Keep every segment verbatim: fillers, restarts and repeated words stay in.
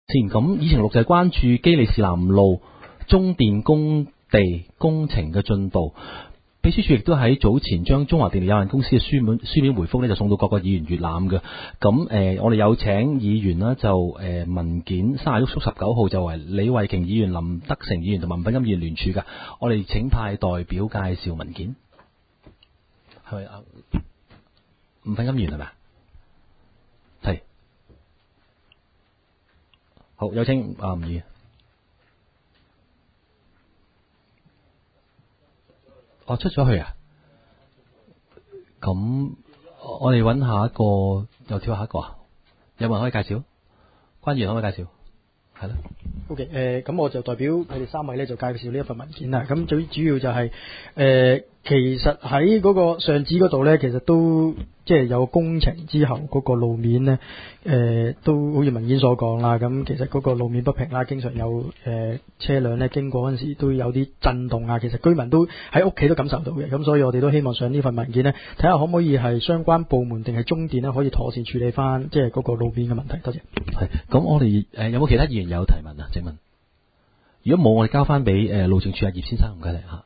先咁，以前六就係關注基利士南路中電工地工程嘅進度。秘書處亦都喺早前將中華電力有限公司嘅書面書面回覆呢就送到各個議員閱覽嘅。咁誒、呃，我哋有請議員啦，就誒、呃、文件三十碌十九號就為李慧瓊議員、林德成議員同埋吳品金議員聯署嘅。我哋請派代表介紹文件，係咪啊？吳品金議員係咪啊？係。好，有請啊吳議員。我、哦、出咗去啊！咁我哋揾下一個，又跳下一個啊！有冇人可以介紹？關議員可唔可以介紹？係咯。 O.K. 誒、呃，咁我就代表佢哋三位咧，就介紹呢一份文件啦。咁最主要就係、是、誒、呃，其實喺嗰個上址嗰度咧，其實都即係有工程之後嗰個路面咧，誒、呃，都好似文件所講啦。咁其實嗰個路面不平啦，經常有誒、呃、車輛咧經過嗰陣時都有啲震動啊。其實居民都喺屋企都感受到嘅。咁所以我哋都希望上呢份文件咧，睇下可唔可以係相關部門定係中電咧，可以妥善處理翻即係嗰個路面嘅問題。多謝。 係。咁我哋誒、呃、有冇其他議員有提問啊？請問。如果冇，我哋交翻俾誒路政署阿葉先生，唔該你嚇。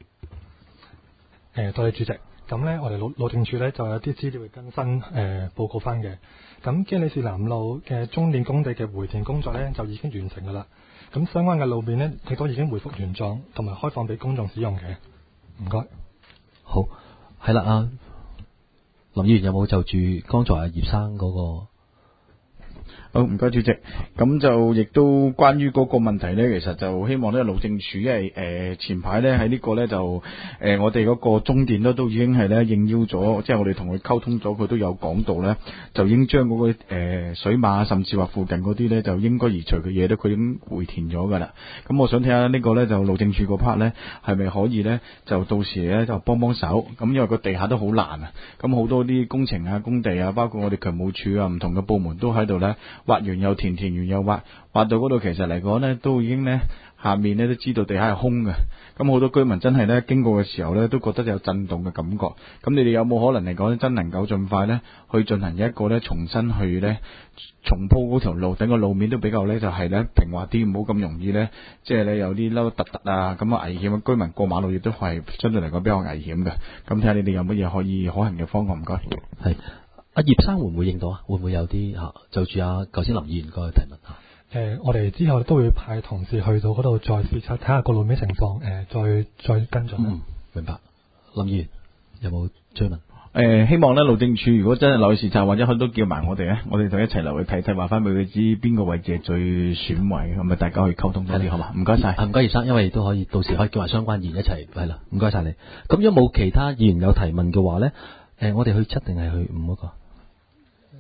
誒，多謝主席。咁咧，我哋路路政署咧就有啲資料會更新誒、呃、報告翻嘅。咁基利士南路嘅中電工地嘅回填工作咧就已經完成噶啦。咁相關嘅路面咧亦都已經回復原狀，同埋開放俾公眾使用嘅。唔該。 好，係啦啊，林議員有冇就住剛才阿葉生嗰、那個？ 好，唔該主席。咁就亦都關於嗰個問題呢，其實就希望呢路政署，因為誒前排呢喺呢個呢，就誒、呃、我哋嗰個中電呢都已經係呢應邀咗，即係我哋同佢溝通咗，佢都有講到呢，就已經將嗰、那個誒、呃、水馬甚至話附近嗰啲呢，就應該移除嘅嘢呢，佢已經回填咗噶啦。咁我想睇下呢個呢，就路政署嗰 part 呢，係咪可以呢？就到時呢，就幫幫手。咁因為個地下都好難啊，咁好多啲工程啊工地啊，包括我哋渠務署啊唔同嘅部門都喺度呢。挖完又填，填完又挖，挖到嗰度其實嚟講呢，都已經呢下面呢都知道地下係空嘅。咁好多居民真係呢經過嘅時候呢，都覺得有震動嘅感覺。咁你哋有冇可能嚟講真能夠盡快呢去進行一個呢重新去呢重鋪嗰條路，等個路面都比較呢就係呢平滑啲，唔好咁容易呢，即係呢有啲凹凸凸啊咁啊危險啊，居民過馬路亦都係相對嚟講比較危險嘅。咁睇下你哋有乜嘢可以可行嘅方案，唔該。 係。阿葉生會唔會應到啊？會唔會有啲嚇就住啊？頭先林議員個提問嚇。 誒、呃，我哋之後都會派同事去到嗰度再視察，睇下個路面情況，誒、呃，再再跟進。 嗯，明白。林議員有冇追問？誒、 呃，希望咧路政署如果真係落去視察，或者佢都叫埋我哋咧，我哋就一齊落去睇睇，話翻俾佢知邊個位置係最損毀，咁咪大家可以溝通多啲，好嘛？唔該晒。 唔該葉生，因為都可以到時可以叫埋相關議員一齊係啦。唔該晒你。咁如果冇其他議員有提問嘅話咧，誒、呃，我哋去七定係去五嗰、那個？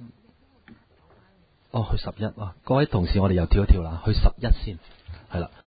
哦，去十一啊！各位同事，我哋又跳一跳啦，去十一先，係啦。